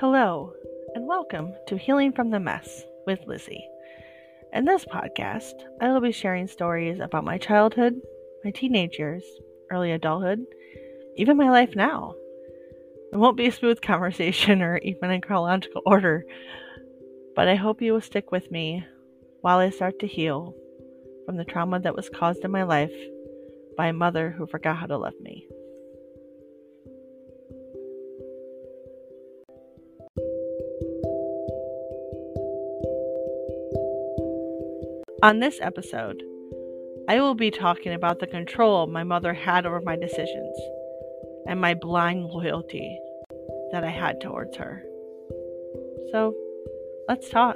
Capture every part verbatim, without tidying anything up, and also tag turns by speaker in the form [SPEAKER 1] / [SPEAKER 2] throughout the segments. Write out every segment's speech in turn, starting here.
[SPEAKER 1] Hello, and welcome to Healing from the Mess with Lizzie. In this podcast, I will be sharing stories about my childhood, my teenage years, early adulthood, even my life now. It won't be a smooth conversation or even in chronological order, but I hope you will stick with me while I start to heal from the trauma that was caused in my life by a mother who forgot how to love me. On this episode, I will be talking about the control my mother had over my decisions and my blind loyalty that I had towards her. So, let's talk.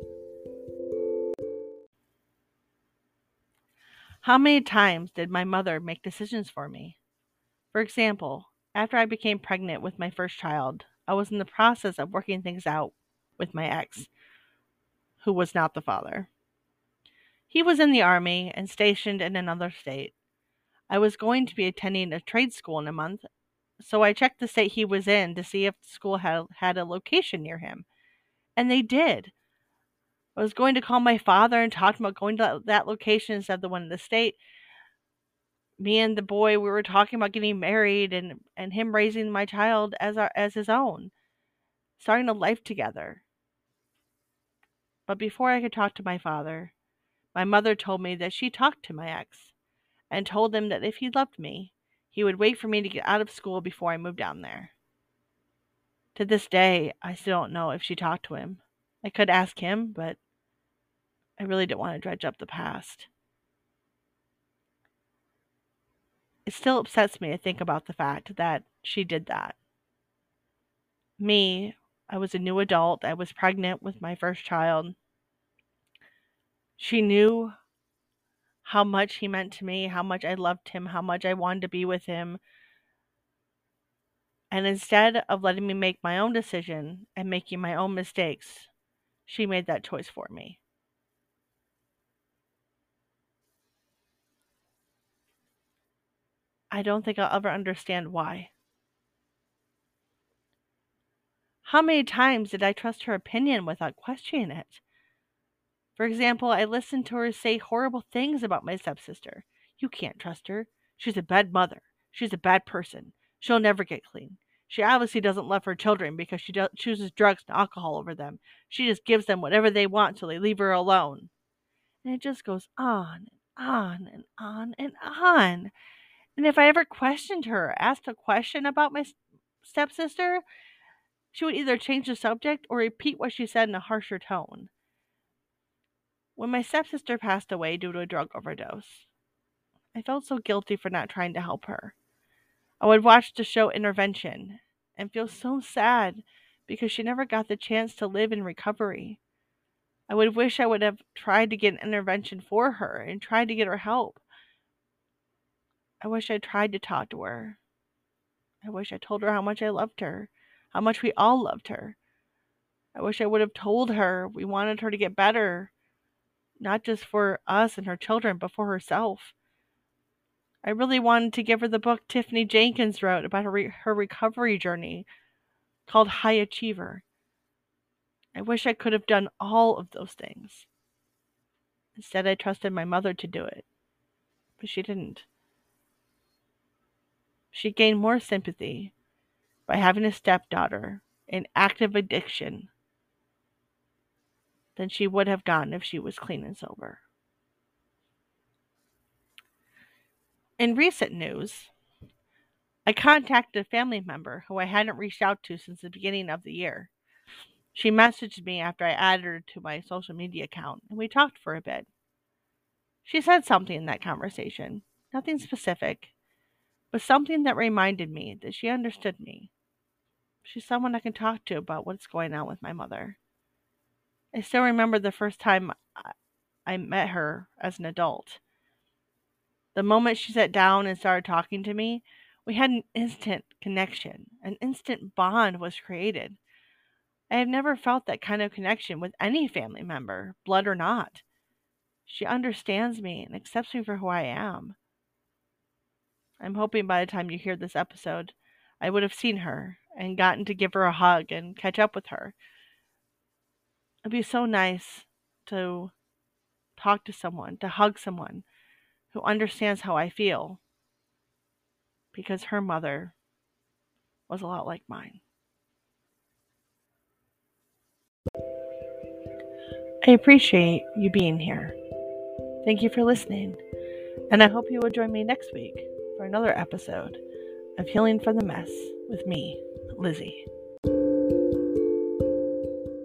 [SPEAKER 1] How many times did my mother make decisions for me? For example, after I became pregnant with my first child, I was in the process of working things out with my ex, who was not the father. He was in the army and stationed in another state. I was going to be attending a trade school in a month, so I checked the state he was in to see if the school had, had a location near him. And they did. I was going to call my father and talk about going to that location instead of the one in the state. Me and the boy, we were talking about getting married and, and him raising my child as our as his own, starting a life together. But before I could talk to my father, my mother told me that she talked to my ex and told him that if he loved me, he would wait for me to get out of school before I moved down there. To this day, I still don't know if she talked to him. I could ask him, but I really don't want to dredge up the past. It still upsets me to think about the fact that she did that. Me, I was a new adult. I was pregnant with my first child. She knew how much he meant to me, how much I loved him, how much I wanted to be with him. And instead of letting me make my own decision and making my own mistakes, she made that choice for me. I don't think I'll ever understand why. How many times did I trust her opinion without questioning it? For example, I listened to her say horrible things about my stepsister. You can't trust her. She's a bad mother. She's a bad person. She'll never get clean. She obviously doesn't love her children because she do- chooses drugs and alcohol over them. She just gives them whatever they want till they leave her alone. And it just goes on and on and on and on. And if I ever questioned her, asked a question about my stepsister, she would either change the subject or repeat what she said in a harsher tone. When my stepsister passed away due to a drug overdose, I felt so guilty for not trying to help her. I would watch the show Intervention and feel so sad because she never got the chance to live in recovery. I would wish I would have tried to get an intervention for her and tried to get her help. I wish I tried to talk to her. I wish I told her how much I loved her, how much we all loved her. I wish I would have told her we wanted her to get better, not just for us and her children, but for herself. I really wanted to give her the book Tiffany Jenkins wrote about her, re- her recovery journey called High Achiever. I wish I could have done all of those things. Instead, I trusted my mother to do it, but she didn't. She gained more sympathy by having a stepdaughter in active addiction than she would have gotten if she was clean and sober. In recent news, I contacted a family member who I hadn't reached out to since the beginning of the year. She messaged me after I added her to my social media account, and we talked for a bit. She said something in that conversation, nothing specific, but something that reminded me that she understood me. She's someone I can talk to about what's going on with my mother. I still remember the first time I met her as an adult. The moment she sat down and started talking to me, we had an instant connection. An instant bond was created. I have never felt that kind of connection with any family member, blood or not. She understands me and accepts me for who I am. I'm hoping by the time you hear this episode, I would have seen her and gotten to give her a hug and catch up with her. It'd be so nice to talk to someone, to hug someone who understands how I feel, because her mother was a lot like mine. I appreciate you being here. Thank you for listening, and I hope you will join me next week for another episode of Healing from the Mess with me, Lizzie.